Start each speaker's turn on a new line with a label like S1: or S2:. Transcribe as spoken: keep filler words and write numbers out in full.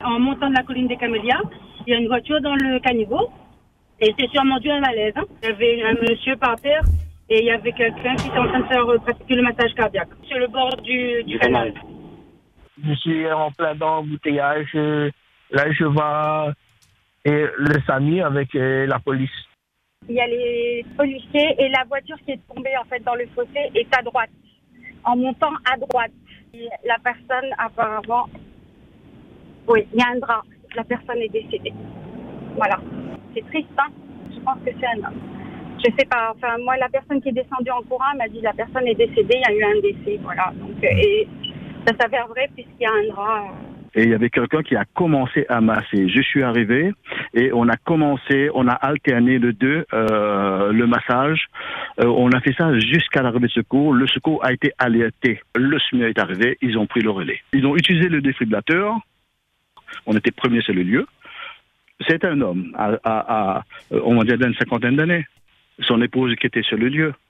S1: en montant de la colline des Camélias, il y a une voiture dans le caniveau. Et c'est sûrement dû à un malaise. Hein. Il y avait un monsieur par terre et il y avait quelqu'un qui était en train de faire pratiquer le massage cardiaque sur le bord du, du canal.
S2: Je suis en plein dans l'embouteillage. Là, je vois et le SAMU avec euh, la police.
S3: Il y a les policiers et la voiture qui est tombée en fait dans le fossé est à droite. En montant à droite, la personne apparemment, oui, il y a un drap. La personne est décédée. Voilà. C'est triste, hein. Je pense que c'est un homme. Je sais pas. Enfin, moi, la personne qui est descendue en courant m'a dit la personne est décédée. Il y a eu un décès, voilà. Donc, euh, et ça s'avère vrai puisqu'il y a un drap. Euh...
S4: Et il y avait quelqu'un qui a commencé à masser. Je suis arrivé et on a commencé, on a alterné les deux, euh, le massage. Euh, on a fait ça jusqu'à l'arrivée de secours. Le secours a été alerté. Le SMUR est arrivé, ils ont pris le relais. Ils ont utilisé le défibrillateur. On était premiers sur le lieu. C'est un homme, à, à, à, on va dire d'une cinquantaine d'années. Son épouse qui était sur le lieu.